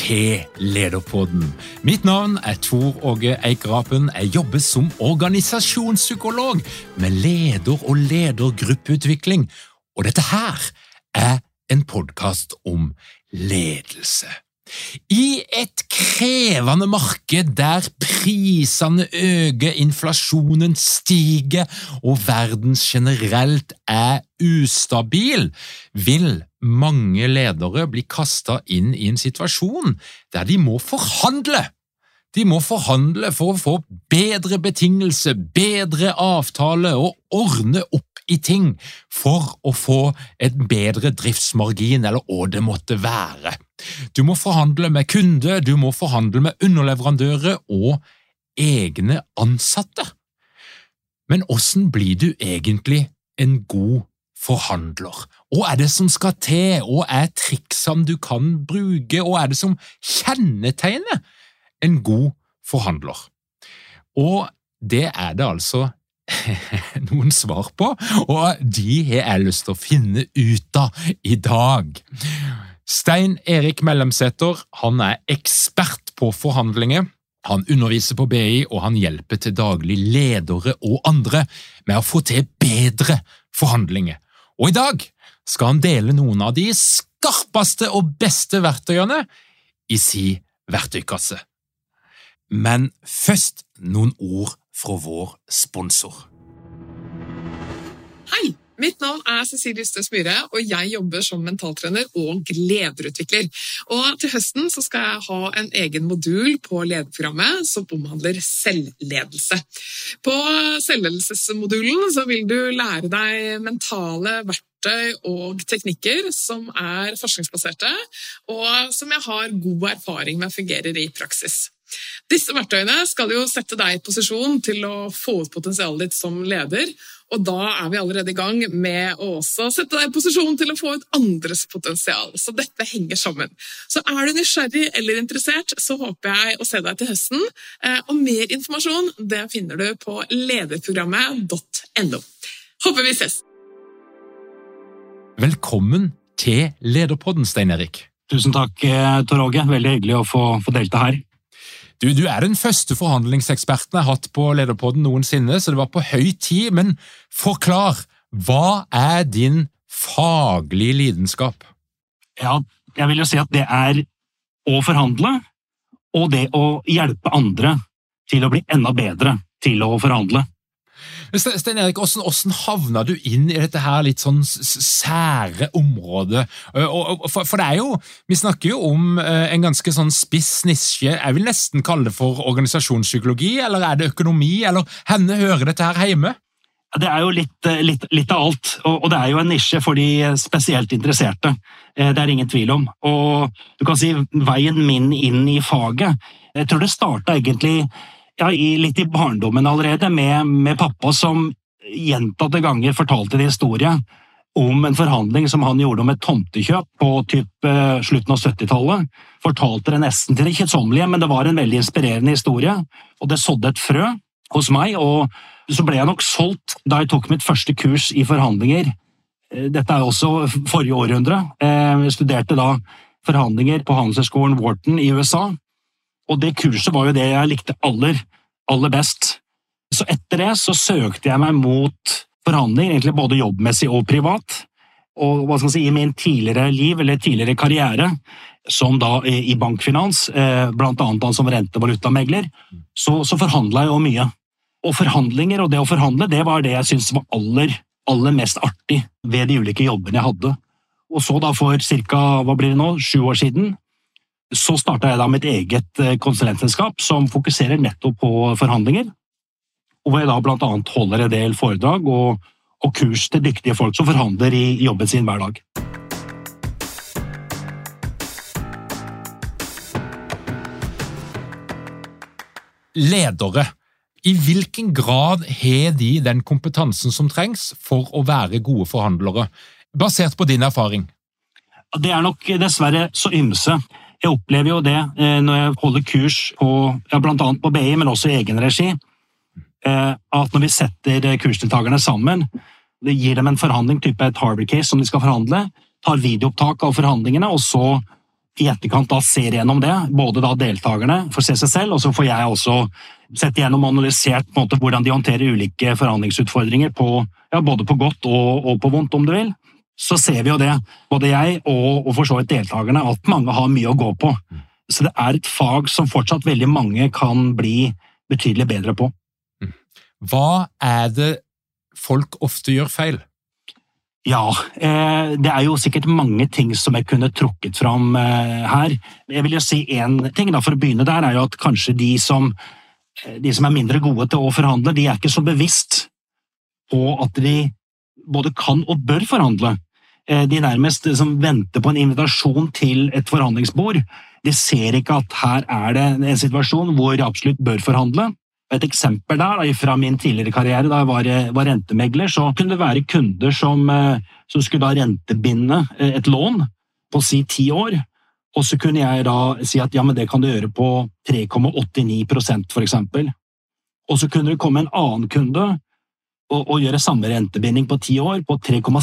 til Lederpodden. Mitt navn Tor Åge Eikerapen. Jeg jobber som organisasjonspsykolog med leder- og ledergruppeutvikling. Og dette her en podcast om ledelse. I et krevende marked der prisene øker, inflasjonen stiger og verden generelt ustabil, vil mange ledere bli kastet inn i en situasjon der de må forhandle. De må forhandle for å få bedre betingelser, bedre avtale og ordne opp i ting for å få et bedre driftsmargin eller hva det måtte være. Du må forhandle med kunder, du må forhandle med underleverandører og egne ansatte. Men hvordan blir du egentlig en god forhandler? Hva det som skal til? Hva triksene du kan bruke? Hva det som kjennetegner en god forhandler? Og det det altså noen svar på, og de har jeg lyst til å finne ut av i dag. Stein Erik Mellemsæter, han ekspert på forhandlinger. Han underviser på BI, og han hjelper til daglig ledere og andre med å få til bedre forhandlinger. Og i dag skal han dele noen av de skarpeste og beste verktøyene i sin verktøykasse. Men først noen ord fra vår sponsor. Hei, mitt navn Cecilie Ystøs Myhre, og jeg jobber som mentaltrener og lederutvikler. Og til høsten så skal jeg ha en egen modul på lederprogrammet som omhandler selvledelse. På selvledelsesmodulen så vil du lære deg mentale verktøy og teknikker som forskningsbaserte, og som jeg har god erfaring med fungerer i praksis. Disse verktøyene skal jo sette deg i posisjon til å få ut potensialet ditt som leder, og da vi allerede i gang med å også sette deg i posisjon til å få ut andres potensial. Så dette henger sammen. Så du nysgjerrig eller interessert, så håper jeg å se deg til høsten. Og mer informasjon, det finner du på lederprogrammet.no. Håper vi ses! Velkommen til Lederpodden, Stein Erik. Tusen takk, Tor Åge. Veldig hyggelig å få delta her. Du den første forhandlingseksperten jeg har hatt på Lederpodden noensinne, så det var på høy tid, men forklar, hva din faglige lidenskap? Ja, jeg vil jo si at det å forhandle, og det å hjelpe andre til å bli enda bedre til å forhandle. Stein Erik, hvordan havna du inn i dette her litt sånn sære området? For det jo, vi snakker jo om en ganske sånn spiss nisje, jeg vil nesten kalle det for organisasjonspsykologi, eller det økonomi, eller henne hører dette her hjemme? Det jo litt av alt, og det jo en nisje for de spesielt interesserte. Det ingen tvil om. Og du kan si veien min inn i faget, jeg tror det startet egentlig litt i barndommen allerede, med pappa som gjentatte ganger fortalte en historie om en forhandling som han gjorde om et tomtekjøp på slutten av 70-tallet. Fortalte det nesten til det kjedsommelige, men det var en veldig inspirerende historie, og det sådde et frø hos meg, og så ble jeg nok solgt da jeg tok mitt første kurs i forhandlinger. Dette også forrige århundre. Jeg studerte da forhandlinger på Handelshøyskolen Wharton i USA, og det kurset var jo det jeg likte aller best. Så etter det så søkte jeg meg mot forhandling, egentlig både jobbmessig og privat. Og hva skal jeg si, i min tidligere liv, eller tidligere karriere, som da i bankfinans, blant annet som rentevalutamegler, så forhandlet jeg jo mye. Og forhandlinger, og det å forhandle, det var det jeg synes var aller mest artig ved de ulike jobbene jeg hadde. Og så da for cirka, 7 år siden, så startet jeg da mitt eget konsulentselskap som fokuserer nettopp på forhandlinger, og hvor jeg da blant annet holder en del foredrag og kurs til dyktige folk som forhandler i jobben sin hver dag. Ledere, i hvilken grad har de den kompetansen som trengs for å være gode forhandlere, basert på din erfaring? Det nok dessverre så ymse. Jeg opplever jo det når jeg holder kurs blant annet på BI, men også i egen regi, at når vi setter kursdeltakerne sammen, det gir dem en forhandling, type et Harvard case som de skal forhandle, tar videoopptak av forhandlingene, og så i etterkant da ser gjennom det, både da deltakerne får se seg selv, og så får jeg også sett gjennom og analysert på en måte hvordan de håndterer ulike forhandlingsutfordringer både på godt og på vondt, om du vil. Så ser vi jo det, både jeg og for så vidt deltakerne, at mange har mye å gå på. Så det et fag som fortsatt veldig mange kan bli betydelig bedre på. Hva det folk ofte gjør feil? Ja, det jo sikkert mange ting som jeg kunne trukket fram her. Jeg vil jo si en ting da, for å begynne der, jo at kanskje de som mindre gode til å forhandle, de ikke så bevisst på at de både kan og bør forhandle. De nærmest som venter på en invitasjon til et forhandlingsbord. De ser ikke at her det en situasjon hvor de absolutt bør forhandle. Et eksempel der, fra min tidligere karriere, da jeg var rentemegler, så kunne det være kunder som skulle da rentebinde et lån på 10 år, og så kunne jeg da si at ja, men det kan du gjøre på 3,89% for eksempel. Og så kunne det komme en annen kunde og gjøre samme rentebinding på 10 år på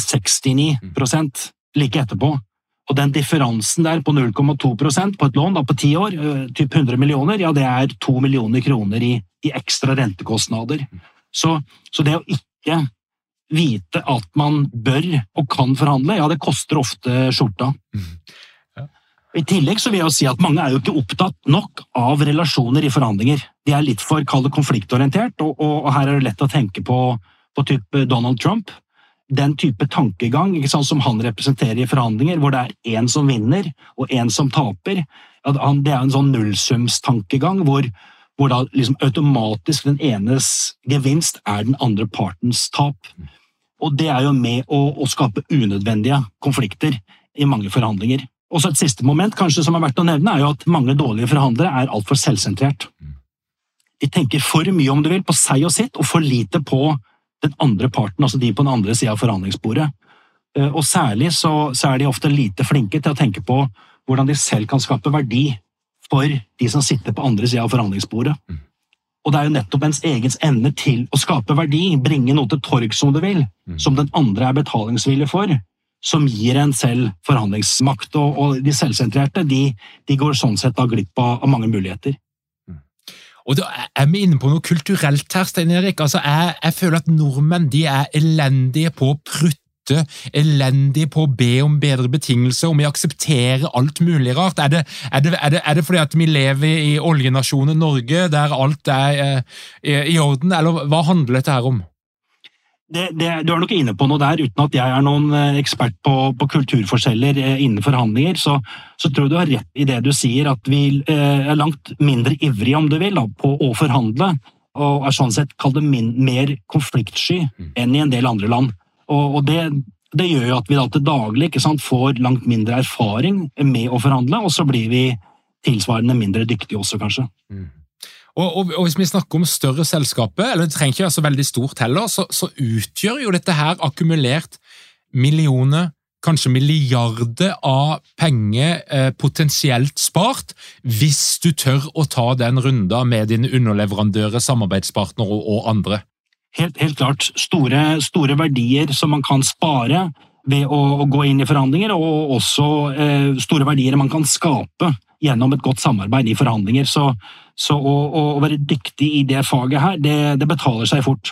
3,69% like etterpå. Og den differansen der på 0,2% på et lån da, på 10 år, typ 100 millioner, ja, det 2 millioner kroner i ekstra rentekostnader. Så det å ikke vite at man bør og kan forhandle, ja, det koster ofte skjorta. Ja. I tillegg så vil jeg jo si at mange jo ikke opptatt nok av relasjoner i forhandlinger. De litt for kalde konfliktorientert, og her det lett å tenke på type Donald Trump. Den type tankegang, ikke sant, som han representerer i forhandlinger, hvor det en som vinner og en som taper. Det en sånn nullsumstankegang, hvor da liksom automatisk den enes gevinst den andre partens tap. Og det jo med å skape unødvendige konflikter i mange forhandlinger. Og så et siste moment, kanskje som verdt å nevne, jo at mange dårlige forhandlere alt for selvsentrert. De tenker for mye, om du vil, på seg og sitt, og for lite på den andre parten, altså de på den andre siden av forhandlingsbordet. Og særlig så de ofte lite flinke til å tenke på hvordan de selv kan skape verdi for de som sitter på andre siden av forhandlingsbordet. Og det jo nettopp ens egens evne til å skape verdi, bringe noe til torg som du vil, som den andre betalingsvillig for, som gir en selv forhandlingsmakt, og de selvsentrerte, de går sånn sett da glipp av mange muligheter. Og da vi inne på noe kulturelt her, Stein Erik. Altså, jeg føler at nordmenn de elendige på å prutte, elendige på å be om bedre betingelser, og vi aksepterer alt mulig rart. Er det fordi at vi lever i oljenasjonen Norge, der alt i orden, eller hva handler dette her om? Du nok inne på noe der, uten at jeg noen ekspert på kulturforskjeller innen forhandlinger, så tror jeg du har rett i det du sier, at vi langt mindre ivrige, om du vil, på å forhandle, og sånn sett kall det mer konfliktsky enn i en del andre land. Og det gjør jo at vi da til daglig, ikke sant, får langt mindre erfaring med å forhandle, og så blir vi tilsvarende mindre dyktige også, kanskje. Og hvis vi snakker om større selskaper, eller det trenger ikke være så veldig stort heller, så utgjør jo dette her akkumulert millioner, kanskje milliarder av penger potensielt spart, hvis du tør å ta den runda med dine underleverandører, samarbeidspartnere og andre. Helt klart. Store verdier som man kan spare ved å gå inn i forhandlinger, og også store verdier man kan skape gjennom et godt samarbeid i forhandlinger. Så å være dyktig i det faget her, det betaler seg fort.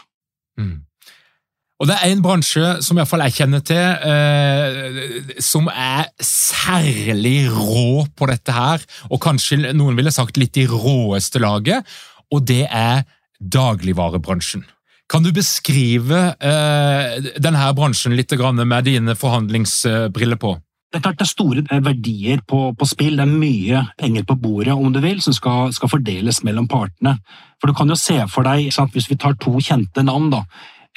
Og det en bransje som i hvert fall jeg kjenner til, som særlig rå på dette her, og kanskje noen ville sagt litt i råeste laget, og det dagligvarebransjen. Kan du beskrive denne bransjen litt med dine forhandlingsbriller på? Det klart det store verdier på spill, det mye penger på bordet, om du vil, som skal fordeles mellom partene. For du kan jo se for deg, hvis vi tar 2 kjente navn da,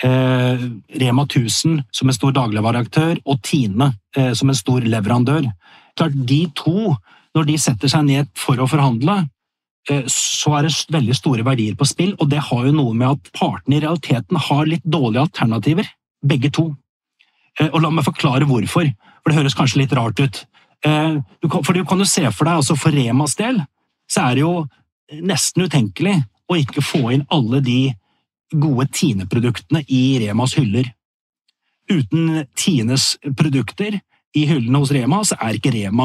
Rema 1000 som en stor dagligvareaktør, og Tine som en stor leverandør. Klart de 2, når de setter seg ned for å forhandle, så det veldig store verdier på spill, og det har jo noe med at partene i realiteten har litt dårlige alternativer, begge 2. Og la meg forklare hvorfor, for det høres kanskje litt rart ut. For du kan jo se for deg, altså for Remas del, så det jo nesten utenkelig å ikke få inn alle de gode Tine-produktene i Remas hyller. Uten Tines produkter i hyllene hos Rema, så ikke Rema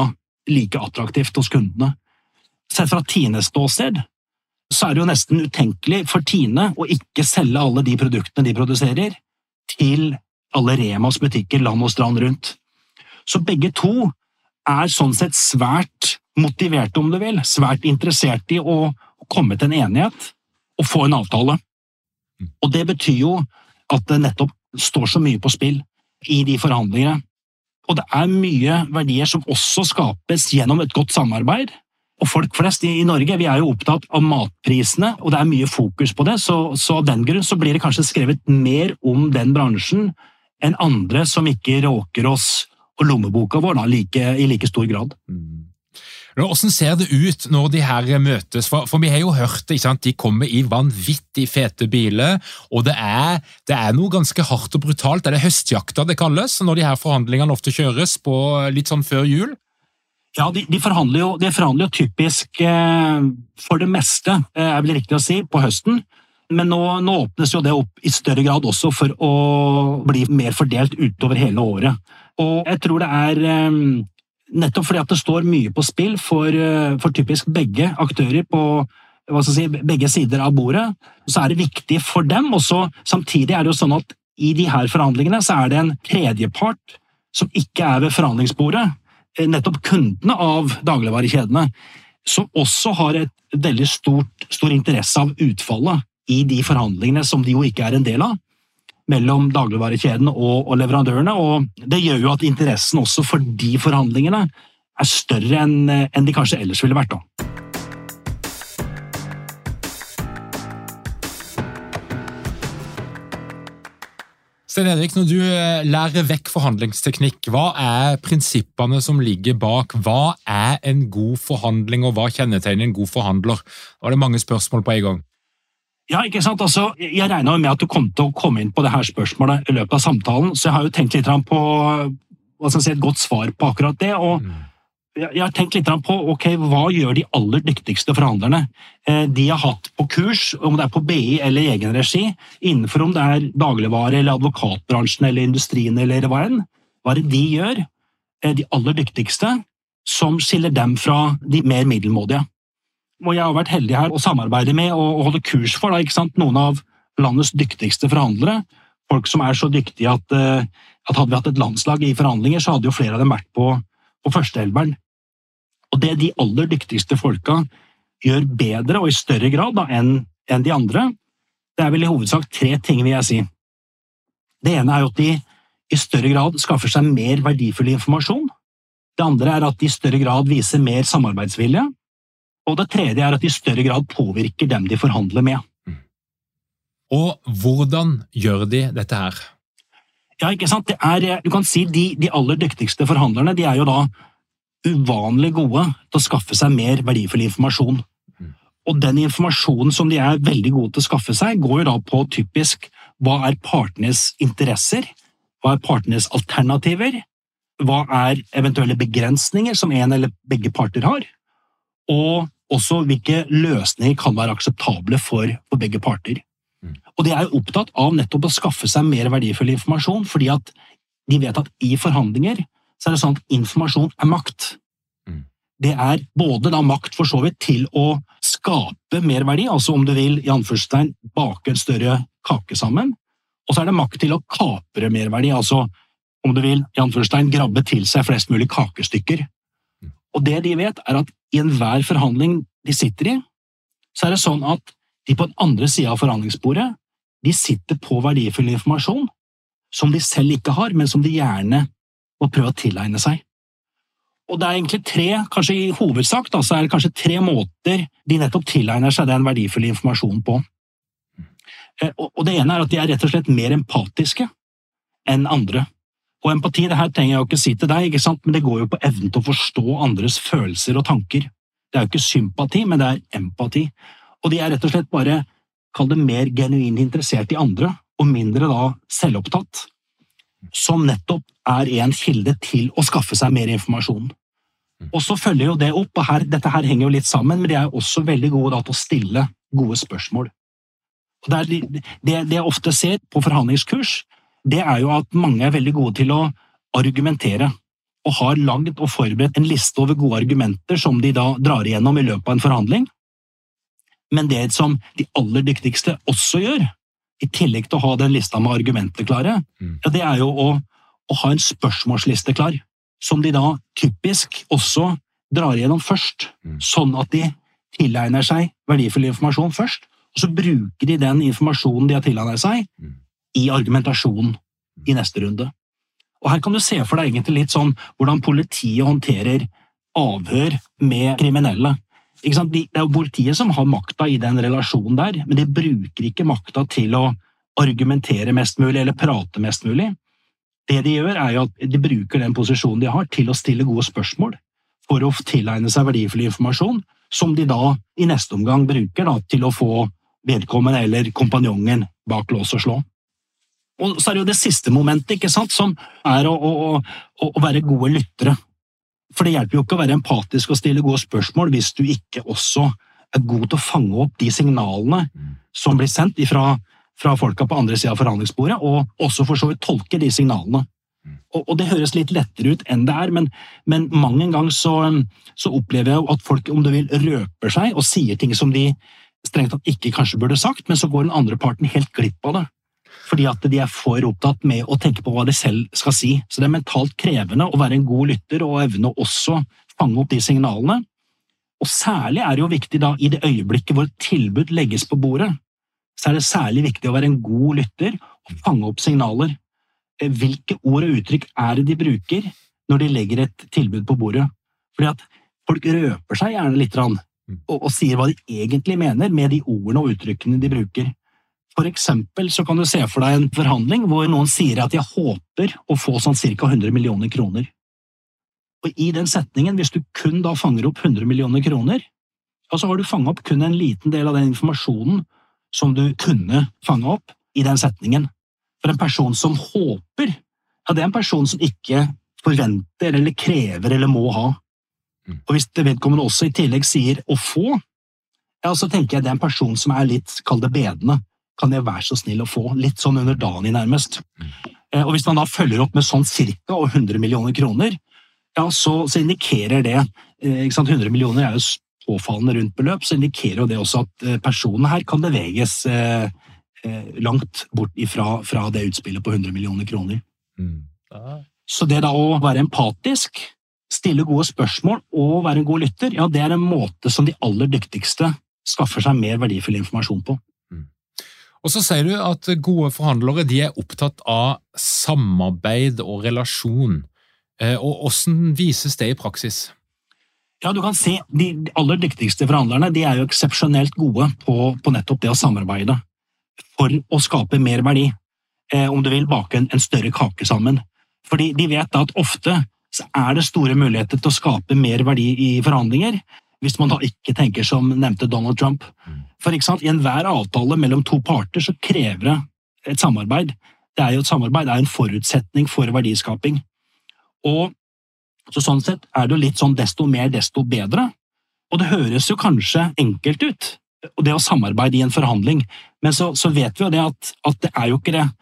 like attraktivt hos kundene. Sett fra Tines ståsted, så det jo nesten utenkelig for Tine å ikke selge alle de produktene de produserer til alle Remas butikker land og strand rundt. Så begge to sånn sett svært motiverte, om du vil, svært interessert i å komme til en enighet og få en avtale. Og det betyr jo at det nettopp står så mye på spill i de forhandlingene. Og det mye verdier som også skapes gjennom et godt samarbeid. Og folk flest i Norge, vi jo opptatt av matprisene, og det mye fokus på det, så av den grunn så blir det kanskje skrevet mer om den bransjen enn andre som ikke råker oss og lommeboka vår da, i like stor grad. Hvordan ser det ut når de her møtes? For vi har jo hørt det, ikke sant? De kommer i vanvittig fete biler, og det noe ganske hardt og brutalt. Det høstjakta det kalles, når de her forhandlingene ofte kjøres på litt sånn før jul? Ja, de forhandler jo typisk for det meste, vel riktig å si, på høsten. Men nå åpnes jo det opp i større grad også for å bli mer fordelt utover hele året. Og jeg tror det nettopp fordi at det står mye på spill for typisk begge aktører på begge sider av bordet, så det viktig for dem. Og så samtidig det jo sånn at i de her forhandlingene så det en tredjepart som ikke ved forhandlingsbordet, nettopp kundene av dagligvarekjedene, som også har et veldig stor interesse av utfallet i de forhandlingene som de jo ikke en del av, mellom dagligvarekjedene og leverandørene, og det gjør jo at interessen også for de forhandlingene større enn de kanskje ellers ville vært da. Stein Erik, når du lærer vekk forhandlingsteknikk, hva prinsippene som ligger bak? Hva en god forhandling, og hva kjennetegner en god forhandler? Da det mange spørsmål på en gang. Ja, ikke sant? Altså, jeg regnet jo med at du kom til å komme inn på det her spørsmålet i løpet av samtalen, så jeg har jo tenkt litt på et godt svar på akkurat det, og jeg har tenkt litt på hva gjør de aller dyktigste forhandlerne? De har hatt på kurs, om det på BI eller egen regi, innenfor om det dagligvare eller advokatbransjen eller industrien eller hva det de gjør, de aller dyktigste, som skiller dem fra de mer middelmådige. Og jeg har vært heldig her å samarbeide med og holde kurs for ikke sant? Noen av landets dyktigste forhandlere, folk som så dyktige at hadde vi hatt et landslag i forhandlinger, så hadde jo flere av dem vært på førsteelveren. Og det de aller dyktigste folka gjør bedre og i større grad da, enn de andre, det vel i hovedsak 3 ting, vil jeg si. Det ene jo at de i større grad skaffer seg mer verdifull informasjon. Det andre at de i større grad viser mer samarbeidsvilje. Og det tredje at de i større grad påvirker dem de forhandler med. Og hvordan gjør de dette her? Ja, ikke sant? Du kan si de aller dyktigste forhandlerne, de jo da uvanlig gode til å skaffe seg mer verdifull informasjon. Og den informasjonen som de veldig gode til å skaffe seg, går jo da på typisk hva partenes interesser, hva partenes alternativer, hva eventuelle begrensninger som en eller begge parter har, og også hvilke løsninger kan være akseptable for begge parter. Og de jo opptatt av nettopp å skaffe seg mer verdifull informasjon, fordi at de vet at i forhandlinger så det sånn at informasjon makt. Det både da makt for så vidt til å skape mer verdi, altså om du vil, i anførselstegn, bake en større kake sammen, og så det makt til å kapre mer verdi, altså om du vil, i anførselstegn, grabbe til seg flest mulig kakestykker. Og det de vet at i enhver forhandling de sitter i, så det sånn at de på den andre siden av forhandlingsbordet, de sitter på verdifull informasjon som de selv ikke har, men som de gjerne må prøve å tilegne seg. Og det egentlig 3, kanskje i hovedsak, da, så det kanskje 3 måter de nettopp tilegner seg den verdifulle informasjonen på. Og det ene at de rett og slett mer empatiske enn andre. Og empati, det her trenger jeg jo ikke si til deg, ikke sant? Men det går jo på evnen til å forstå andres følelser og tanker. Det jo ikke sympati, men det empati. Og de rett og slett bare, kall det mer genuint interessert i andre, og mindre da selvopptatt, som nettopp en kilde til å skaffe seg mer informasjon. Og så følger jo det opp, og dette her henger jo litt sammen, men de også veldig gode da til å stille gode spørsmål. Og det jeg ofte ser på forhandlingskurs, det jo at mange veldig gode til å argumentere. og har laget og forberedt en liste over gode argumenter som de da drar igjennom i løpet av en forhandling. Men det som de aller dyktigste også gjør, i tillegg til å ha den lista med argumenter klare, ja, det er jo å ha en spørsmålsliste klar, som de da typisk også drar igjennom først, sånn at de tilegner seg verdifull informasjon først, og så bruker de den informasjonen de har tilegnet seg i argumentasjon i neste runde. Og her kan du se for deg egentlig litt sånn hvordan politiet håndterer avhør med kriminelle. Ikke sant? Det er jo politiet som har makta i den relasjonen der, men de bruker ikke makta til å argumentere mest mulig eller prate mest mulig. Det de gjør er jo at de bruker den posisjonen de har til å stille gode spørsmål for å tilegne seg verdifull informasjon, som de da i neste omgang bruker da, til å få vedkommende eller kompanjongen bak lås og slå. Og så er det jo det siste momentet, ikke sant, som er å være gode lyttere. For det hjelper jo ikke å være empatisk og stille gode spørsmål hvis du ikke også er god til å fange opp de signalene som blir sendt fra folka på andre siden av forhandlingsbordet, og også for så vidt tolke de signalene. Og det høres litt lettere ut enn det er, men mange ganger så opplever jeg jo at folk, om du vil, røper seg og sier ting som de strengt tatt ikke kanskje burde sagt, men så går den andre parten helt glipp av det. Fordi at de er for opptatt med å tenke på hva de selv skal si. Så det er mentalt krevende å være en god lytter og evne å også fange opp de signalene. Og særlig er det jo viktig da i det øyeblikket hvor tilbud legges på bordet, så er det særlig viktig å være en god lytter og fange opp signaler. Hvilke ord og uttrykk er det de bruker når de legger et tilbud på bordet? Fordi at folk røper seg gjerne litt og sier hva de egentlig mener med de ordene og uttrykkene de bruker. For eksempel så kan du se for deg en forhandling hvor noen sier at jeg håper å få sånn cirka 100 millioner kroner. Og i den setningen, hvis du kun da fanger opp 100 millioner kroner, så har du fanget opp kun en liten del av den informasjonen som du kunne fange opp i den setningen. For en person som håper, ja, det er en person som ikke forventer eller krever eller må ha. Og hvis det vedkommende også i tillegg sier å få, ja, så tenker jeg det er en person som er litt, kall det bedende. Kan jeg være så snill å få, litt sånn under dagen i nærmest. Og hvis man da følger opp med sånn cirka 100 millioner kroner, ja, så indikerer det, ikke sant, 100 millioner er jo påfallende rundt beløp, så indikerer jo det også at personen her kan beveges langt bort fra det utspillet på 100 millioner kroner. Så det da å være empatisk, stille gode spørsmål og være en god lytter, ja, det er en måte som de aller dyktigste skaffer seg mer verdifull informasjon på. Og så sier du at gode forhandlere de er opptatt av samarbeid og relasjon. Og hvordan vises det i praksis? Ja, du kan se, de aller dyktigste forhandlerne de er jo eksepsjonelt gode på nettopp det å samarbeide for å skape mer verdi, om du vil bake en større kake sammen. Fordi de vet at ofte så er det store muligheter til å skape mer verdi i forhandlinger, hvis man da ikke tenker som nevnte Donald Trump. For eksempel, i enhver avtale mellom to parter så krever det et samarbeid. Det er jo et samarbeid, det er en forutsetning for verdiskaping. Og så sånn sett er det jo litt sånn desto mer, desto bedre. Og det høres jo kanskje enkelt ut, og det å samarbeide i en forhandling, men så vet vi jo det at det er jo ikke det.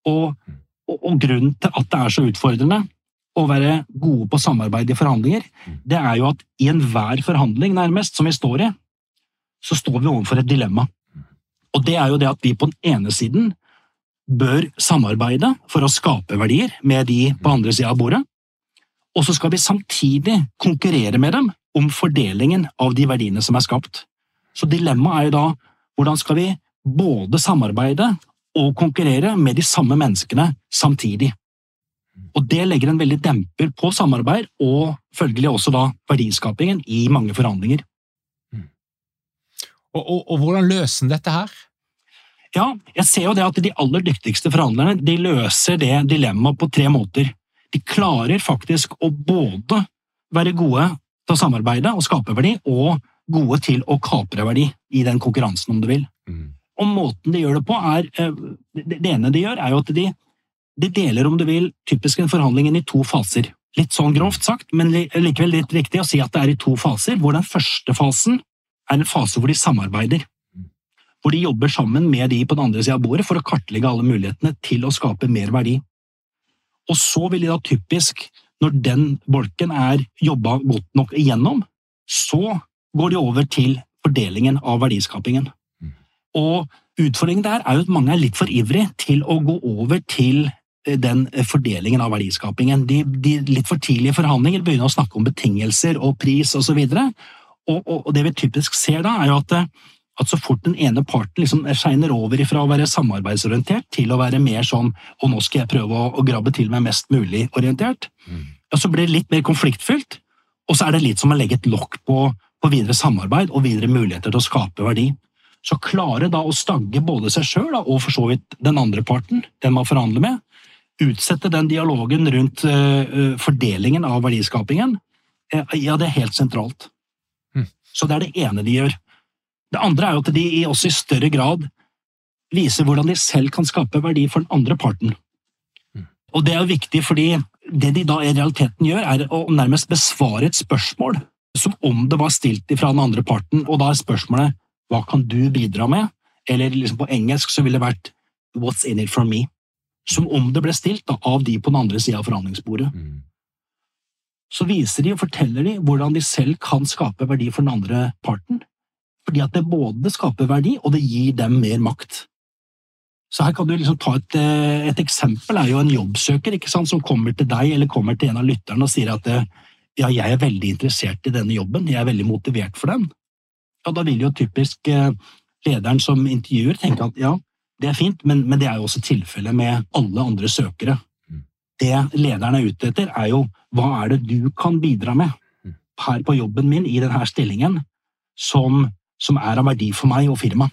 Og grunnen til at det er så utfordrende å være gode på samarbeid i forhandlinger, det er jo at i enhver forhandling nærmest som vi står i, så står vi overfor et dilemma. Og det er jo det at vi på den ene siden bør samarbeide for å skape verdier med de på andre siden av bordet, og så skal vi samtidig konkurrere med dem om fordelingen av de verdiene som er skapt. Så dilemmaet er jo da, hvordan skal vi både samarbeide og konkurrere med de samme menneskene samtidig? Og det legger en veldig demper på samarbeid, og følgelig også da verdiskapingen i mange forhandlinger. Og hvordan løser dette her? Ja, jeg ser jo det at de aller dyktigste forhandlerne, de løser det dilemmaet på 3 måter. De klarer faktisk å både være gode til å samarbeide og skape verdi, og gode til å kapre verdi i den konkurransen, om du vil. Og måten de gjør det på det ene de gjør er jo at de deler, om du vil, typisk en forhandling i 2 faser. Litt sånn grovt sagt, men likevel litt riktig å si at det er i 2 faser, hvor den første fasen er en fase hvor de samarbeider. Hvor de jobber sammen med de på den andre siden av bordet for å kartlegge alle mulighetene til å skape mer verdi. Og så vil de da typisk når den bolken jobbet godt nok igjennom, så går de over til fordelingen av verdiskapingen. Og utfordringen der jo at mange litt for ivrig til å gå over til den fordelingen av verdiskapingen. De litt for tidlige forhandlinger begynner å snakke om betingelser og pris og så videre, og det vi typisk ser da jo at så fort den ene parten liksom skjeiner over fra å være samarbeidsorientert til å være mer sånn, og nå skal jeg prøve å grabbe til meg mest mulig orientert, så blir det litt mer konfliktfylt, og så det litt som å legge et lokk på videre samarbeid og videre muligheter til å skape verdi. Så klare da å stagge både seg selv og for så vidt den andre parten, den man forhandler med, utsette den dialogen rundt fordelingen av verdiskapingen, ja, det helt sentralt. Så det det ene de gjør. Det andre jo at de også i større grad viser hvordan de selv kan skape verdi for den andre parten. Og det jo viktig, fordi det de da i realiteten gjør, å nærmest besvare et spørsmål, som om det var stilt fra den andre parten, og da spørsmålet, hva kan du bidra med? Eller liksom på engelsk så ville det vært, what's in it for me? Som om det ble stilt da, av de på den andre siden av forhandlingsbordet. Så viser de og forteller de hvordan de selv kan skape verdi for den andre parten, fordi at det både skaper verdi, og det gir dem mer makt. Så her kan du liksom ta et eksempel, jo en jobbsøker, ikke sant, som kommer til deg, eller kommer til en av lytterne og sier at ja, jeg veldig interessert i denne jobben, jeg veldig motivert for den. Ja, da vil jo typisk lederen som intervjuer tenke at ja, det fint, men det jo også tilfellet med alle andre søkere. Det lederen ute etter jo, hva det du kan bidra med her på jobben min i denne stillingen, som av verdi for meg og firma.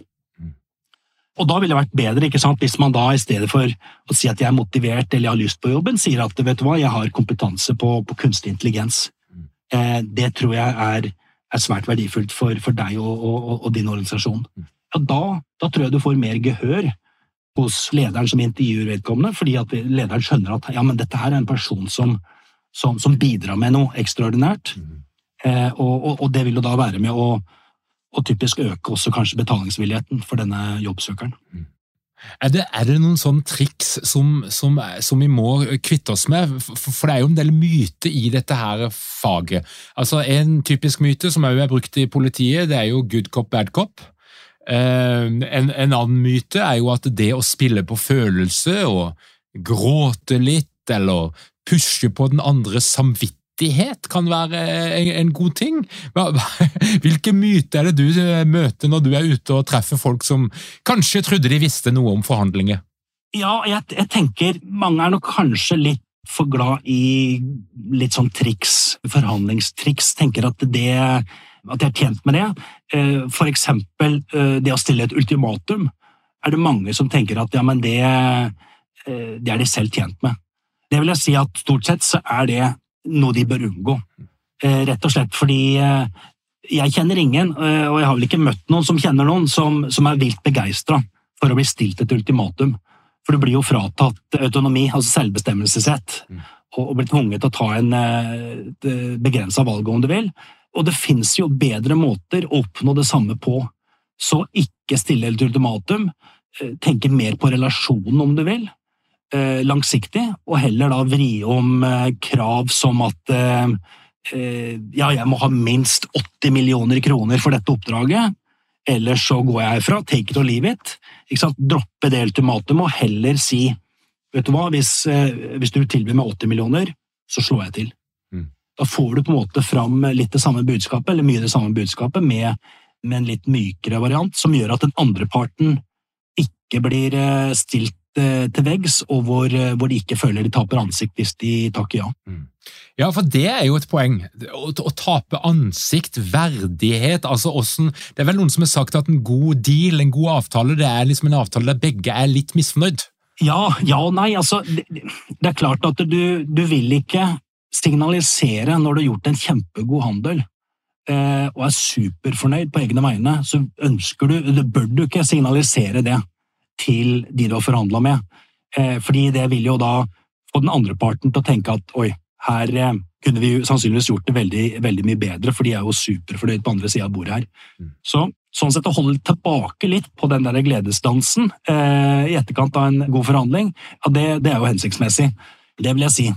Og da ville det vært bedre, ikke sant, hvis man da i stedet for å si at jeg motivert eller jeg har lyst på jobben, sier at vet du hva, jeg har kompetanse på kunstig intelligens. Det tror jeg svært verdifullt for deg og din organisasjon. Ja, da tror jeg du får mer gehør hos lederen som intervjuer vedkommende, fordi at lederen skjønner at ja, men dette her en person som bidrar med noe ekstraordinært, og det vil jo da være med å typisk øke også kanskje betalingsvilligheten for denne jobbsøkeren. Det noen sånne triks som vi må kvitte oss med? For det jo en del myte i dette her faget. Altså en typisk myte som også brukt i politiet, det jo good cop, bad cop. En annen myte jo at det å spille på følelse og gråte litt, eller pushe på den andres samvittighet kan være en god ting. Hvilke myter det du møter når du ute og treffer folk som kanskje trodde de visste noe om forhandlinger? Ja, jeg tenker mange nok kanskje litt for glad i litt sånn triks, forhandlingstriks, tenker at jeg tjent med det. For eksempel det å stille et ultimatum det mange som tenker at ja, men det de selv tjent med. Det vil jeg si at stort sett så det noe de bør unngå. Rett og slett fordi jeg kjenner ingen, og jeg har vel ikke møtt noen som kjenner noen som vilt begeistret for å bli stilt et ultimatum. For du blir jo fratatt autonomi, altså selvbestemmelsesrett, og blir tvunget til å ta en begrenset valg om du vil. Og det finnes jo bedre måter å oppnå det samme på. Så ikke stille et ultimatum, tenke mer på relasjonen om du vil, langsiktig, og heller da vri om krav som at ja, jeg må ha minst 80 millioner kroner for dette oppdraget, eller så går jeg herfra, take it or leave it, ikke sant? Droppe det ultimatum og heller si, vet du hva, hvis du tilbyr meg 80 millioner, så slår jeg til. Da får du på en måte fram litt det samme budskapet, eller mye det samme budskapet, med en litt mykere variant, som gjør at den andre parten ikke blir stilt til veggs, og hvor de ikke føler de taper ansikt hvis de takker ja. Ja, for det jo et poeng. Å tape ansikt, verdighet, altså hvordan, det vel noen som har sagt at en god deal, en god avtale, det liksom en avtale der begge litt misfornøyd. Ja og nei, altså, det klart at du vil ikke signalisere når du har gjort en kjempegod handel, og superfornøyd på egne vegne, så bør du ikke signalisere det til de du har forhandlet med, fordi det vil jo da få den andre parten til å tenke at oi, her kunne vi sannsynligvis gjort det veldig, veldig mye bedre, for de jo superfornøyd på andre siden av bordet her. Sånn sett å holde tilbake litt på den der gledesdansen i etterkant av en god forhandling, ja, det jo hensiktsmessig. Det vil jeg si.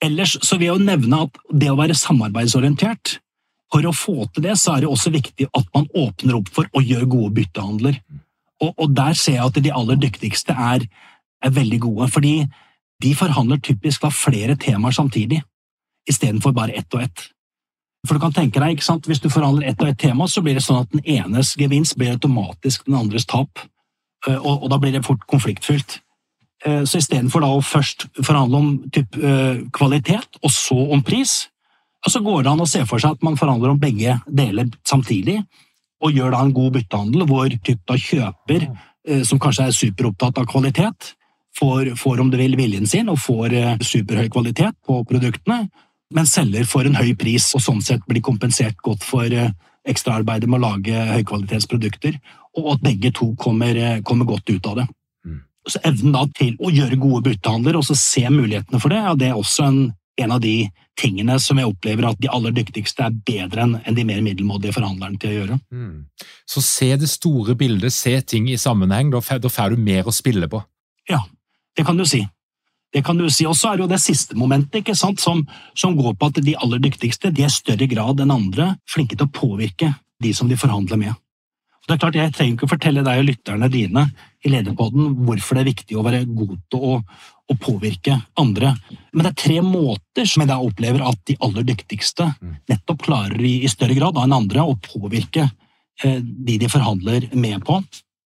Ellers så vil jeg jo nevne at det å være samarbeidsorientert, for å få til det, så det også viktig at man åpner opp for å gjøre gode byttehandler. Og der ser jeg at de aller dyktigste er veldig gode, fordi de forhandler typisk flere temaer samtidig, I stedet for bare ett og ett. For du kan tenke deg, ikke sant? Hvis du forhandler ett og ett tema, så blir det sånn at den enes gevinst blir automatisk den andres tap, og da blir det fort konfliktfylt. Så I stedet for da å først forhandle om kvalitet, og så om pris, og så går det an å se for seg at man forhandler om begge deler samtidig, og gjør da en god byttehandel, hvor da kjøper, som kanskje superopptatt av kvalitet, får om det vil viljen sin, og får superhøy kvalitet på produktene, men selger for en høy pris, og sånn sett blir kompensert godt for ekstraarbeidet med å lage høykvalitetsprodukter, og at begge to kommer godt ut av det. Så evnen da til å gjøre gode byttehandler, og så se mulighetene for det, det også en av de tingene som jeg opplever at de aller dyktigste bedre enn de mer middelmådige forhandlerne til å gjøre. Så se det store bildet, se ting I sammenheng, da får du mer å spille på. Ja, det kan du si. Det kan du si. Og så det jo det siste momentet, ikke sant, som går på at de aller dyktigste, de I større grad enn andre flinke til å påvirke de som de forhandler med. Og det klart, jeg trenger ikke å fortelle deg og lytterne dine I lederpodden hvorfor det viktig å være god til å påvirke andre. Men det 3 måter som jeg da opplever at de aller dyktigste nettopp klarer I større grad enn andre å påvirke de forhandler med på.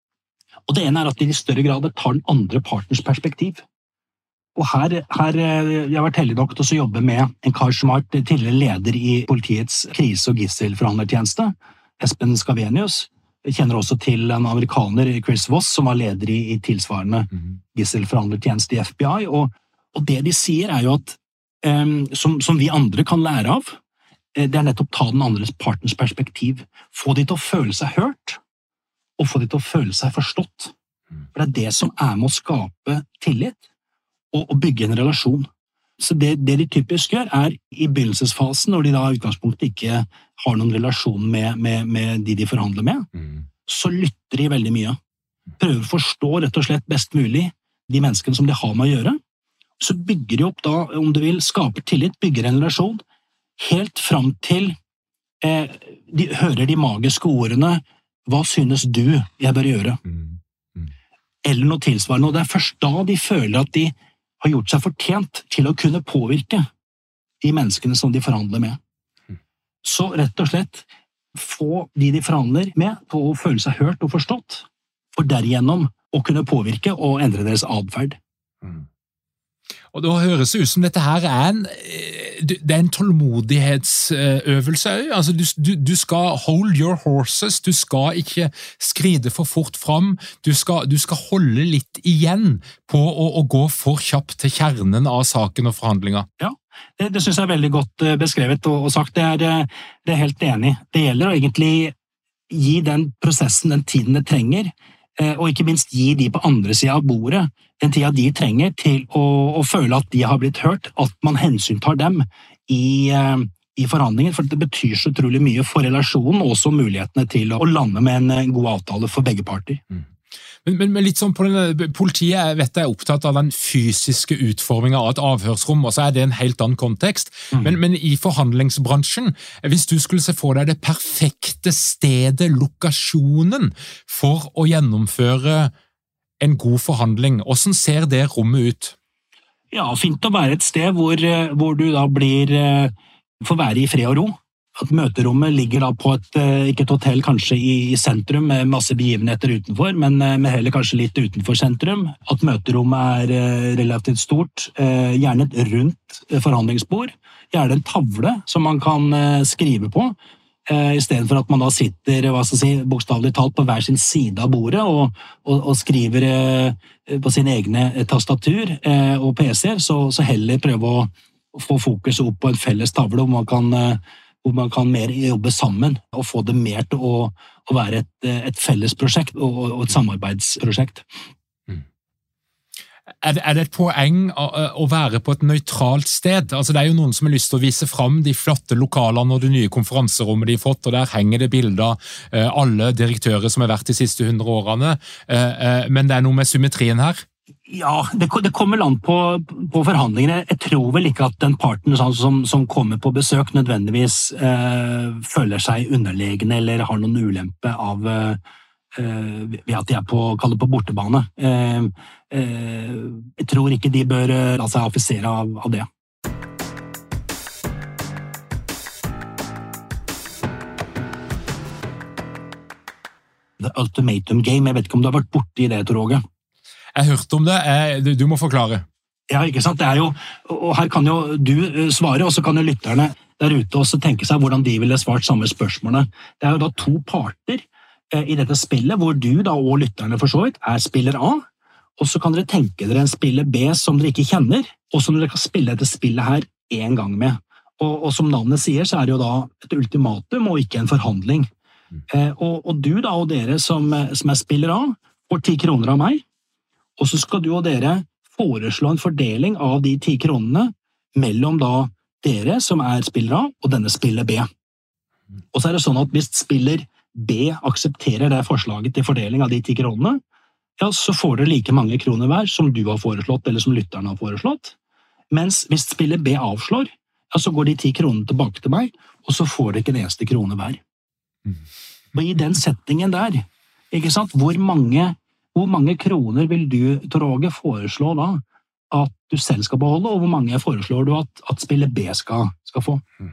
Og det ene at de I større grad tar den andre partners perspektiv. Og her jeg har vært heldig nok til å jobbe med en kar som har vært tidligere leder I politiets krise- og gisselforhandlertjeneste, Espen Scavenius. Jeg kjenner også til en amerikaner, Chris Voss, som var leder I tilsvarende gisselforhandlertjeneste I FBI. Og det de sier jo at, som vi andre kan lære av, det nettopp ta den andres partners perspektiv. Få de til å føle seg hørt, og få de til å føle seg forstått. For det det som med å skape tillit, og bygge en relasjon. Så det de typisk gjør I begynnelsesfasen, når de da I utgangspunktet ikke har noen relasjon med de forhandler med, så lytter de veldig mye. Prøver å forstå rett og slett best mulig de menneskene som de har med å gjøre. Så bygger de opp da, om du vil, skaper tillit, bygger en relasjon, helt fram til de hører de magiske ordene, hva synes du jeg bør gjøre? Eller noe tilsvarende, og det først da de føler at de har gjort seg fortjent til å kunne påvirke de menneskene som de forhandler med. Så rett og slett få de forhandler med på å føle seg hørt og forstått, for derigjennom å kunne påvirke og endre deres adferd. Og da høres det ut som dette her det en tålmodighetsøvelse. Altså, du skal hold your horses, du skal ikke skride for fort fram, du skal holde litt igjen på å gå for kjapt til kjernen av saken og forhandlinger. Ja, det synes jeg veldig godt beskrevet og sagt. Det er helt enig. Det gjelder å egentlig gi den prosessen den tiden det trenger, og ikke minst gi de på andre siden av bordet den tida de trenger til å føle at de har blitt hørt, at man hensyntar dem i forhandlinger, for det betyr så utrolig mye for relasjonen, og også mulighetene til å lande med en god avtale for begge parter. Men litt sånn på politiet vet jeg opptatt av den fysiske utformingen av et avhørsrom, og så det en helt annen kontekst. Men I forhandlingsbransjen, hvis du skulle se for deg det perfekte stedet, lokasjonen, for å gjennomføre en god forhandling, hvordan ser det rommet ut? Ja, fint å være et sted hvor du da får være I fred og ro. At møterommet ligger da på ikke et hotell kanskje I sentrum med masse begivenheter utenfor, men heller kanskje litt utenfor sentrum. At møterommet relativt stort, gjerne et rundt forhandlingsbord, gjerne en tavle som man kan skrive på, I stedet for at man da sitter, bokstavelig talt på hver sin side av bordet og skriver på sine egne tastatur og PC-er, så heller prøve å få fokus opp på en felles tavle hvor man kan mer jobbe sammen og få det mer til å være et felles prosjekt og et samarbeidsprosjekt. Det et poeng å være på et nøytralt sted? Altså, det jo noen som har lyst til å vise frem de flotte lokalene og de nye konferanserommet de har fått, og der henger det bilder av alle direktører som har vært de siste 100 årene, men det noe med symmetrien her? Ja, det kommer land på forhandlingene. Jeg tror vel ikke at den parten som kommer på besøk nødvendigvis føler seg underlegne eller har noen ulempe av ved at de kaller på bortebane. Jeg tror ikke de bør la seg affisere av det. The Ultimatum Game, jeg vet ikke om du har vært borte i det, Tor Åge? Jeg hørte om det, du må forklare. Ja, ikke sant? Det jo, og her kan jo du svare, og så kan jo lytterne der ute også tenke seg hvordan de ville svart samme spørsmålene. Det jo da to parter i dette spillet, hvor du da og lytterne for så vidt spiller A, og så kan dere tenke dere en spiller B som dere ikke kjenner, og som dere kan spille dette spillet her en gang med. Og som navnet sier, så det jo da et ultimatum og ikke en forhandling. Og du da og dere som spiller A, får 10 kroner av meg, og så skal du og dere foreslå en fordeling av de 10 kronene mellom da dere som spiller A, og denne spiller B. Og så det sånn at hvis spiller B aksepterer det forslaget til fordeling av de 10 kronene, ja, så får dere like mange kroner hver som du har foreslått, eller som lytterne har foreslått. Mens hvis spiller B avslår, ja, så går de 10 kronene tilbake til meg, og så får dere ikke en eneste krone hver. Og i den settingen der, ikke sant, hvor mange kroner vil du, Tor Åge, foreslå da at du selv skal beholde, og hvor mange foreslår du at spiller B skal få?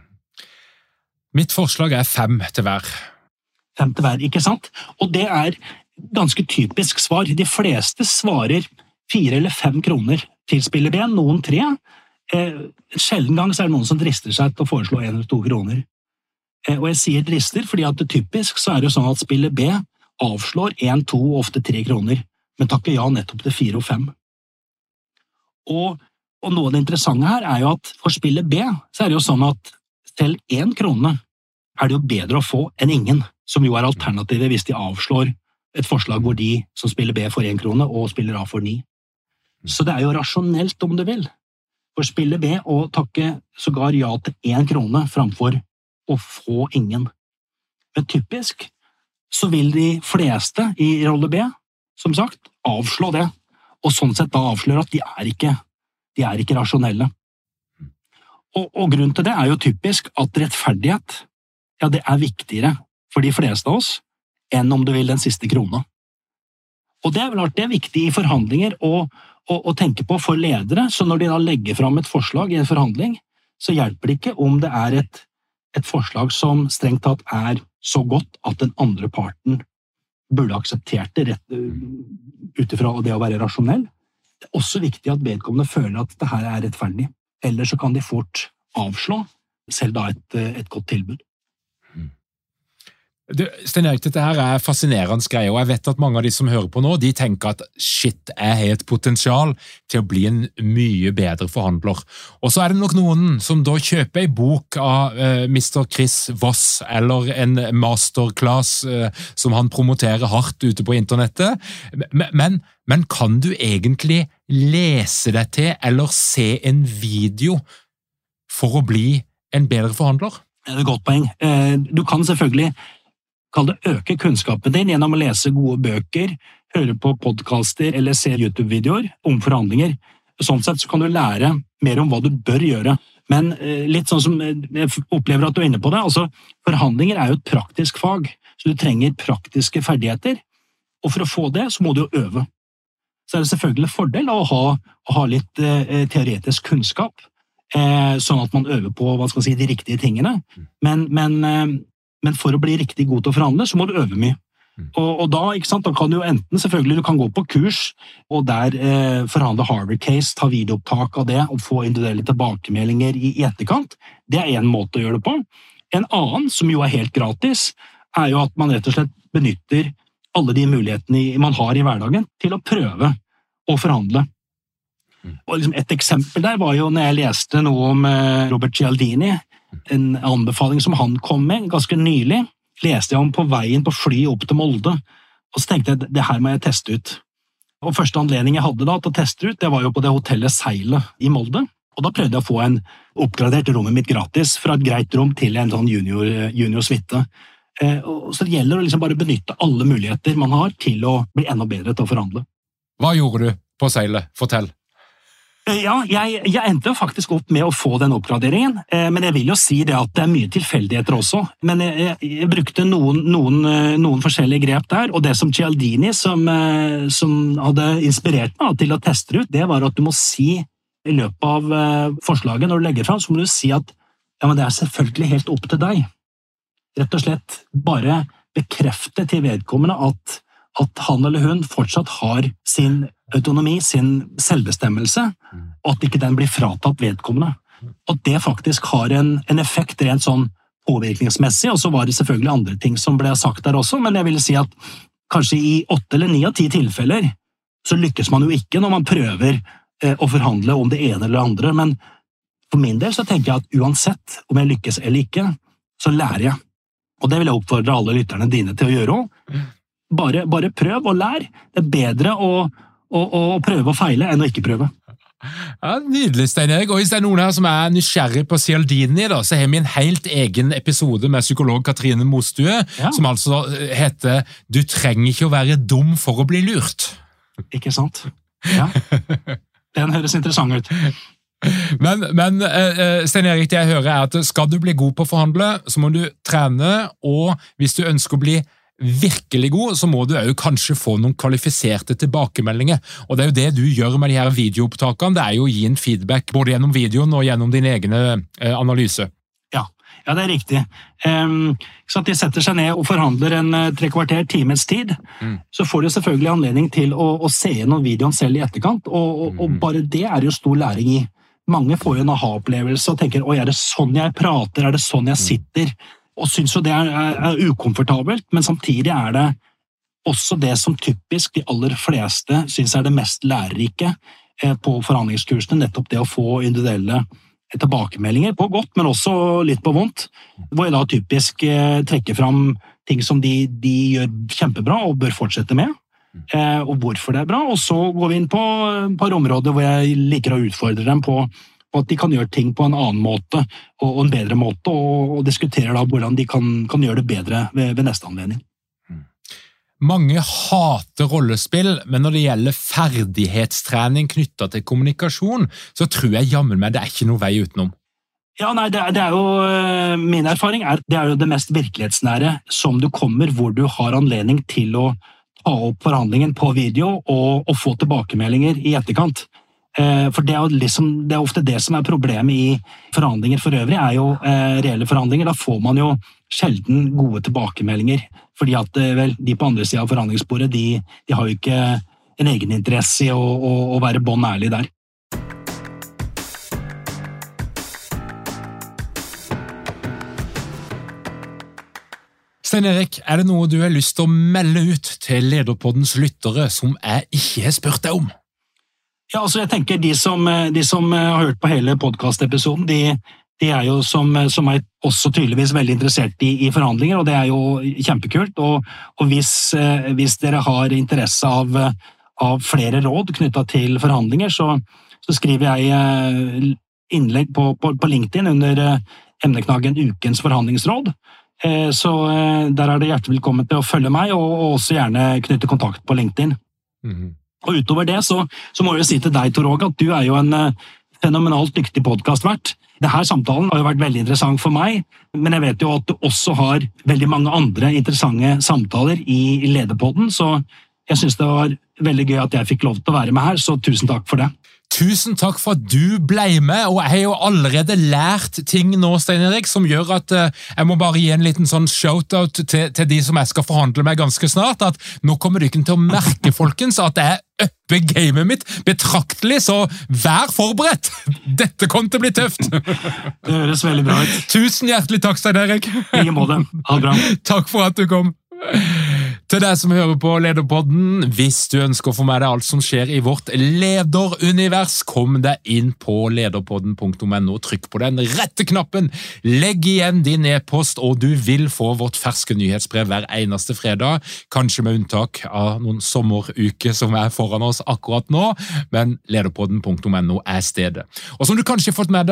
Mitt forslag 5 til hver. 5 til hver, ikke sant? Og det ganske typisk svar. De fleste svarer 4 eller 5 kroner til spiller B, noen 3. Sjelden gang så det noen som drister seg til å foreslå 1 eller 2 kroner. Og jeg sier drister, fordi at det typisk så det jo sånn at spiller B avslår 1, 2 og ofte 3 kroner, men takker ja nettopp til 4 og 5. Og noe av det interessante her jo at for spiller B, så det jo sånn at selv 1 krone det jo bedre å få enn ingen, som jo alternativet hvis de avslår et forslag hvor de som spiller B får 1 krone, og spiller A får 9. Så det jo rasjonelt om du vil. For spiller B å takke sågar ja til 1 krone framfor å få ingen. Men typisk så vil de fleste i rolle B, som sagt, avslå det, og sånn sett da avsløre at de ikke rasjonelle. Og grunnen til det jo typisk at rettferdighet, ja, det viktigere for de fleste av oss, enn om du vil den siste krona. Og det vel det viktig i forhandlinger å tenke på for ledere, så når de da legger fram et forslag i en forhandling, så hjelper det ikke om det et forslag som strengt tatt så godt at den andre parten burde akseptert det rett utifra det å være rasjonell. Det også viktig at vedkommende føler at det her rettferdig. Ellers så kan de fort avslå selv da et godt tilbud. Sten Erik, dette her fascinerende greier, og jeg vet at mange av de som hører på nå, de tenker at shit, jeg har et potensial til å bli en mye bedre forhandler. Og så det nok noen som da kjøper en bok av Mr. Chris Voss, eller en masterclass som han promoterer hardt ute på internettet. Men kan du egentlig lese deg til, eller se en video for å bli en bedre forhandler? Det et godt poeng. Du kan selvfølgelig øke kunnskapen din gjennom å lese gode bøker, høre på podcaster eller se YouTube-videoer om forhandlinger. Sånn sett så kan du lære mer om hva du bør gjøre. Men litt sånn som jeg opplever at du inne på det, altså forhandlinger jo et praktisk fag, så du trenger praktiske ferdigheter, og for å få det så må du jo øve. Så det selvfølgelig fordel å ha litt teoretisk kunnskap, sånn at man øver på hva skal man si, de riktige tingene, men for å bli riktig god til å forhandle, så må du øve mye. Og da, ikke sant, da kan du jo enten selvfølgelig, du kan gå på kurs, og der forhandle Harvard Case, ta videoopptak av det, og få individuelle tilbakemeldinger i etterkant. Det en måte å gjøre det på. En annen, som jo helt gratis, jo at man rett og slett benytter alle de mulighetene man har i hverdagen til å prøve å forhandle. Og liksom et eksempel der var jo når jeg leste noe om Robert Cialdini, en anbefaling som han kom med ganske nylig, leste jeg om på veien på fly opp til Molde, og så tenkte jeg, det her må jeg teste ut. Og første anledning jeg hadde da til å teste ut, det var jo på det hotellet Seilet i Molde, og da prøvde jeg å få en oppgradert rommet mitt gratis, fra et greit rom til en sånn junior suite. Så det gjelder å liksom bare benytte alle muligheter man har til å bli enda bedre til å forhandle. Hva gjorde du? på seilet. Fortell. Ja, jeg endte faktisk opp med å få den oppgraderingen, men jeg vil jo si det at det mye tilfeldigheter også. Men jeg brukte noen forskjellige grep der, og det som Cialdini som hadde inspirert meg til å teste ut, det var at du må si i løpet av forslaget, når du legger fram, så må du si at ja, men det selvfølgelig helt opp til deg. Rett og slett bare bekrefte til vedkommende at han eller hun fortsatt har sin autonomi, sin selvbestemmelse, og at ikke den blir fratatt vedkommende. Og det faktisk har en effekt rent sånn påvirkningsmessig, og så var det selvfølgelig andre ting som ble sagt der også, men jeg vil si at kanskje i 8 eller 9 av 10 tilfeller så lykkes man jo ikke når man prøver å forhandle om det ene eller det andre, men for min del så tenker jeg at uansett om jeg lykkes eller ikke, så lærer jeg. Og det vil jeg oppfordre alle lytterne dine til å gjøre også. Bare prøv og lær. Det bedre å prøve og feile enn å ikke prøve. Ja, nydelig, Stein Erik. Og hvis det noen her som nysgjerrig på Cialdini, da, så har vi en helt egen episode med psykolog Katrine Mostue, som altså heter «Du trenger ikke å være dum for å bli lurt». Ikke sant? Ja. Den høres interessant ut. Men Stein Erik, det jeg hører at skal du bli god på å forhandle, så må du trene, og hvis du ønsker å bli virkelig god, så må du jo kanskje få noen kvalifiserte tilbakemeldinger, og det jo det du gjør med de her videoopptakene, det jo å gi en feedback både gjennom videoen og gjennom din egne analyse. Ja, det riktig. Så at de setter seg ned og forhandler en 3/4 times tid, så får du selvfølgelig anledning til å se gjennom videoen selv i etterkant, og bare det jo stor læring i. Mange får jo en aha-opplevelse og tenker, oi, det sånn jeg prater, det sånn jeg sitter? Og synes jo det ukomfortabelt, men samtidig det også det som typisk de aller fleste synes det mest lærerike på forhandlingskursene, nettopp det å få individuelle tilbakemeldinger på godt, men også litt på vondt, hvor jeg da typisk trekker fram ting som de gjør kjempebra og bør fortsette med, og hvorfor det bra, og så går vi inn på et par områder hvor jeg liker å utfordre dem på at de kan gjøre ting på en annen måte og en bedre måte, og diskuterer da hvordan de kan gjøre det bedre ved neste anledning. Mange hater rollespill, men når det gjelder ferdighetstrening knyttet til kommunikasjon, så tror jeg jammen meg det ikke noe vei utenom. Ja, nei, det jo min erfaring det jo det mest virkelighetsnære som du kommer, hvor du har anledning til å ta opp forhandlingen på video og få tilbakemeldinger i etterkant. For det det ofte det som problemet i forhandlinger for øvrig, jo reelle forhandlinger. Da får man jo sjelden gode tilbakemeldinger, fordi at de på andre siden av forhandlingsbordet, de har jo ikke en egen interesse i å være bånd ærlig der. Stein Erik, det noe du har lyst til å melde ut til Lederpoddens lyttere som jeg ikke har spurt deg om? Ja, altså jeg tenker de som har hørt på hele podcast-episoden, de jo som meg også tydeligvis veldig interessert i forhandlinger, og det jo kjempekult, og hvis dere har interesse av flere råd knyttet til forhandlinger, så skriver jeg innlegg på LinkedIn under emneknaggen Ukens forhandlingsråd, så der det hjertelig velkommen til å følge meg, og også gjerne knytte kontakt på LinkedIn. Og utover det så må jeg jo si til deg, Tor Åge, at du jo en fenomenalt dyktig podcastvert. Denne samtalen har jo vært veldig interessant for meg, men jeg vet jo at du også har veldig mange andre interessante samtaler i Lederpodden, så jeg synes det var veldig gøy at jeg fikk lov til å være med her, så tusen takk for det. Tusen takk for at du ble med, og jeg har jo allerede lært ting nå, Stein Erik, som gjør at jeg må bare gi en liten sånn shoutout til de som jeg skal forhandle med ganske snart, at nå kommer du ikke til å merke, folkens, at jeg upper gamet mitt betraktelig, så vær forberedt! Dette kommer til å bli tøft! Det høres veldig bra ut. Tusen hjertelig takk, Stein Erik! Ingen måte. Ha det bra. Takk for at du kom. Til deg som hører på Lederpodden, hvis du ønsker å få med deg alt som skjer i vårt lederunivers, kom deg inn på lederpodden.no, trykk på den rette knappen, legg igjen din e-post, og du vil få vårt ferske nyhetsbrev hver eneste fredag, kanskje med unntak av noen sommeruker som foran oss akkurat nå, men lederpodden.no stedet. Og som du kanskje har fått med deg,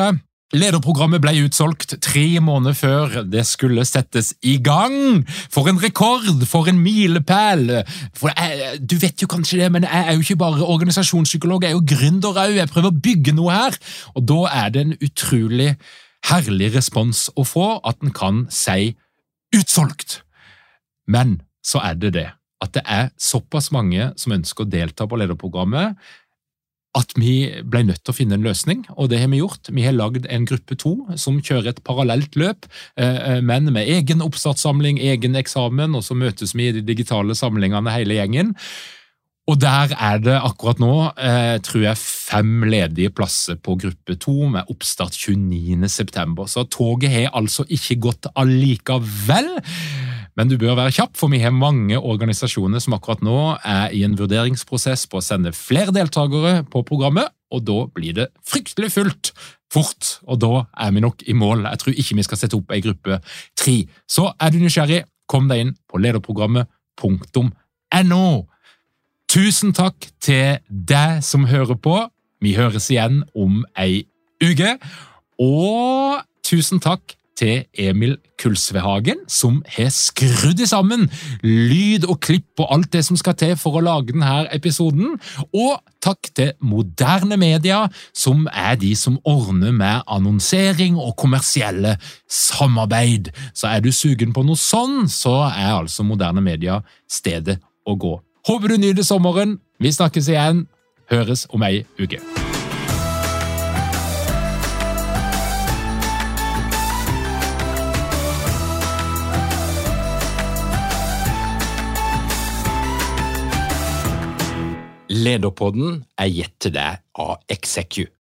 Lederprogrammet ble utsolgt 3 måneder før det skulle settes i gang. For en rekord, for en milepæl. Du vet jo kanskje det, men jeg jo ikke bare organisasjonspsykolog, jeg jo gründer også. Jeg prøver å bygge noe her, og da det en utrolig herlig respons å få at den kan si utsolgt. Men så det at det såpass mange som ønsker å delta på lederprogrammet, at vi ble nødt til å finne en løsning, og det har vi gjort. Vi har laget en gruppe 2 som kjører et parallelt løp, men med egen oppstartssamling, egen eksamen, og så møtes vi i de digitale samlingene hele gjengen. Og der det akkurat nå, tror jeg, 5 ledige plasser på gruppe 2 med oppstart 29. september. Så toget har altså ikke gått allikevel, men du bør være kjapp, for vi har mange organisasjoner som akkurat nå i en vurderingsprosess på å sende flere deltakere på programmet, og da blir det fryktelig fullt fort, og da vi nok i mål. Jeg tror ikke vi skal sette opp en gruppe 3. Så du nysgjerrig, kom deg inn på lederprogrammet.no. Tusen takk til deg som hører på. Vi høres igjen om en uke, og tusen takk til Emil Kulsvehagen, som har skrudd sammen lyd og klipp og alt det som skal til for å lage denne episoden, og takk til Moderne Media, som de som ordner med annonsering og kommersielle samarbeid. Så du sugen på noe sånn, så altså Moderne Media stedet å gå. Håper du nyter sommeren. Vi snakkes igjen. Høres om en uke. Lederpodden gitt til deg av Execu.